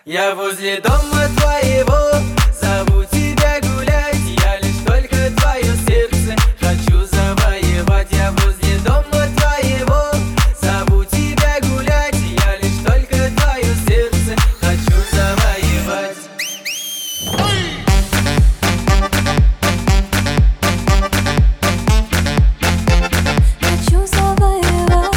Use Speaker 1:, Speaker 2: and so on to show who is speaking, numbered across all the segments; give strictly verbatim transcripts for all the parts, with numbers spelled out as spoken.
Speaker 1: Я возле дома твоего, зову тебя гулять. Я лишь только твое сердце хочу завоевать. Я возле дома твоего, зову тебя гулять. Я лишь только твое сердце хочу завоевать.
Speaker 2: Хочу завоевать.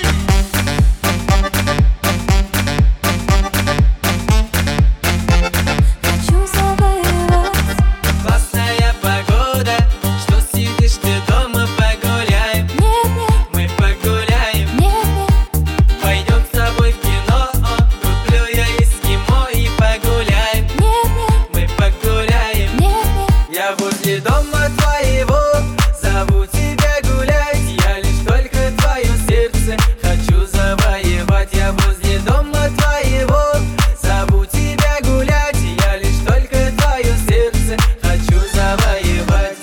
Speaker 2: Хочу завоевать.
Speaker 1: Классная погода, что сидишь ты дома, погуляем.
Speaker 2: Нет, нет,
Speaker 1: Мы погуляем.
Speaker 2: нет, нет,
Speaker 1: Пойдем с тобой в кино, куплю я эскимо и погуляем.
Speaker 2: нет, нет,
Speaker 1: Мы погуляем.
Speaker 2: нет, нет.
Speaker 1: Я возле дома твоего, зову тебя гулять. Я лишь только твое сердце хочу завоевать. Я возле дома твоего, зову тебя гулять. Я лишь только твое сердце хочу завоевать.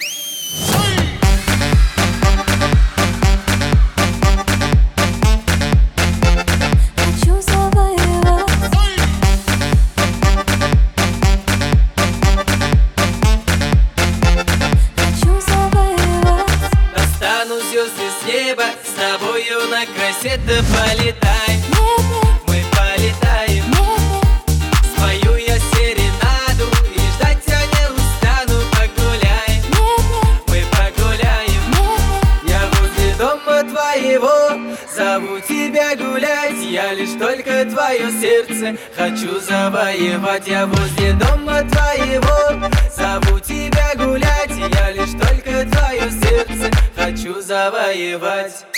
Speaker 2: Хочу завоевать. Хочу завоевать.
Speaker 1: Достану звезды с неба, с тобою на красоте полетаем.
Speaker 2: Нет, нет,
Speaker 1: Мы полетаем.
Speaker 2: нет, нет,
Speaker 1: Спою я серенаду и ждать я не устану. Погуляем,
Speaker 2: нет, нет,
Speaker 1: мы погуляем.
Speaker 2: нет,
Speaker 1: Я возле дома твоего, зову тебя гулять. Я лишь только твое сердце хочу завоевать. Я возле дома твоего, зову тебя гулять. Я лишь только твое сердце хочу завоевать.